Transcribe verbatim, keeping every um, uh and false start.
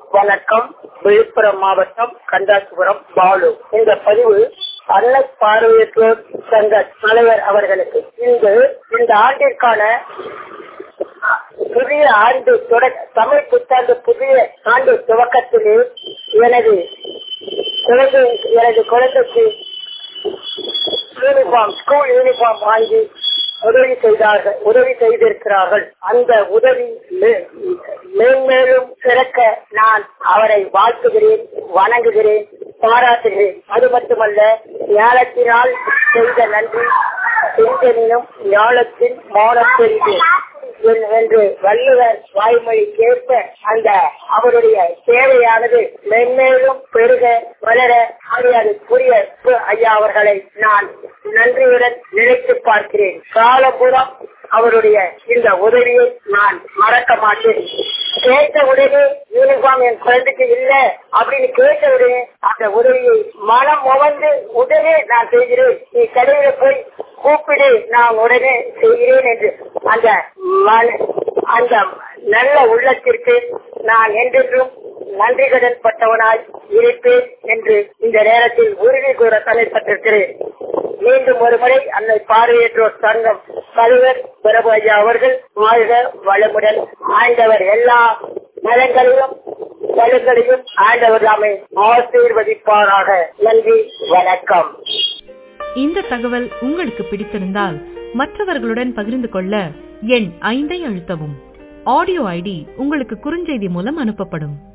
வணக்கம். விழுப்புரம் மாவட்டம் கண்டாசிபுரம் பாலு. இந்த பதிவு அன்னை பார்வையற்றோர் சங்க தலைவர் அவர்களுக்கு. இந்த இந்த ஆண்டிற்கான புதிய ஆண்டு தமிழ் புத்தாண்டு புதிய ஆண்டு துவக்கத்திலே எனது குழந்தை எனது குழந்தைக்கு யூனிஃபார்ம் ஸ்கூல் யூனிஃபார்ம் வாங்கி உதவி செய்தார்கள் உதவி செய்திருக்கிறார்கள். அந்த உதவி மேன்மேலும் சிறக்க நான் அவரை வாழ்த்துகிறேன், வணங்குகிறேன், பாராட்டுகிறேன். அது மட்டுமல்ல, ஞானத்தினால் செய்த நன்றி செஞ்சனினும் ஞானத்தின் மௌனம் பெரிது என்று வள்ளுவர் வாய்மொழி கேட்ப அந்த அவருடைய சேவையானது மென்மேலும் பெருக வளர அதற்குரிய ஐயா அவர்களை நான் நன்றியுடன் நினைத்து பார்க்கிறேன். காலபுரம் அவருடைய இந்த உதவியை நான் மறக்க மாட்டேன். கேட்ட உடனே யூனிஃபார்ம் என் குழந்தைக்கு இல்ல அப்படின்னு கேட்ட உடனே அந்த உதவியை மனம் உவந்து உடனே நான் செய்கிறேன், நீ கடையில போய் கூப்பிடு, நான் உடனே செய்கிறேன் என்று அந்த அந்த நல்ல உள்ளத்திற்கு நான் என்றென்றும் நன்றி கடன் பட்டவனாய் இருப்பேன் என்று இந்த நேரத்தில் உறுதி கூற தலைப்பட்டிருக்கிறேன். மீண்டும் ஒருமுறை அன்னை பார்வையற்றோர் சங்கம் தலைவர் பிரபு ஐயா அவர்கள் வாழ்க வளமுடன். ஆண்டவர் எல்லா நலங்களையும் வளங்களையும் ஆண்டவர் தாமே ஆசீர்வதிப்பாராக. நன்றி, வணக்கம். இந்த தகவல் உங்களுக்கு பிடித்திருந்தால் மற்றவர்களுடன் பகிர்ந்து கொள்ள எண் ஐந்தை அழுத்தவும். ஆடியோ ஐடி உங்களுக்கு குறுஞ்செய்தி மூலம் அனுப்பப்படும்.